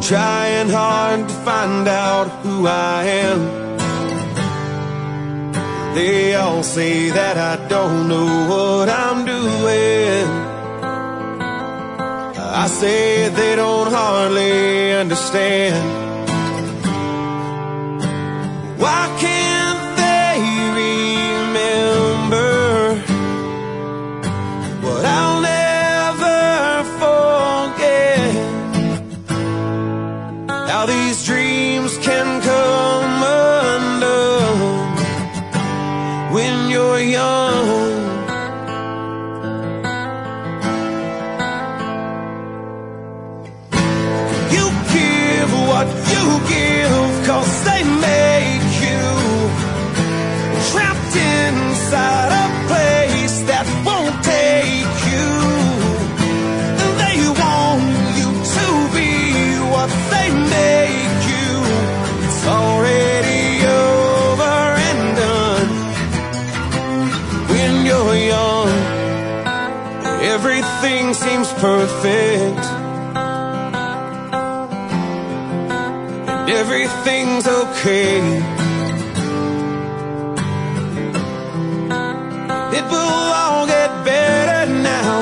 trying hard to find out who I am. They all say that I don't know what I'm doing. I say they don't hardly understand. Why can't they remember what I'll never forget? How these dreams can come undone when you're young. You give what you give, 'cause they make you trapped inside a place that won't take you. And they want you to be what they make you. It's already over and done when you're young. Everything seems perfect, and everything's okay. It will all get better now.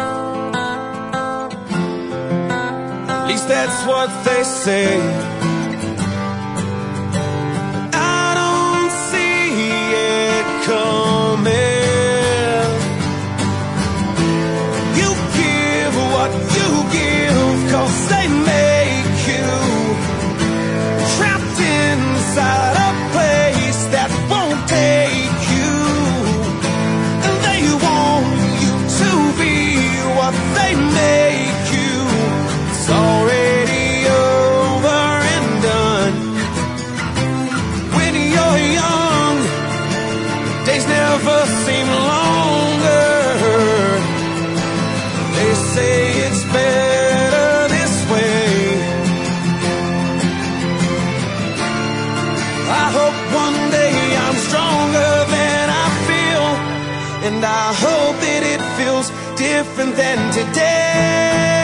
At least that's what they say. I don't see it coming. You give what you give, 'cause they make you trapped inside a place that won't take you. And they want you to be what they make you. It's already over and done when you're young. Days never seem longer. They say it's better this way. I hope one day I'm stronger than I feel, and I hope that it feels different than today.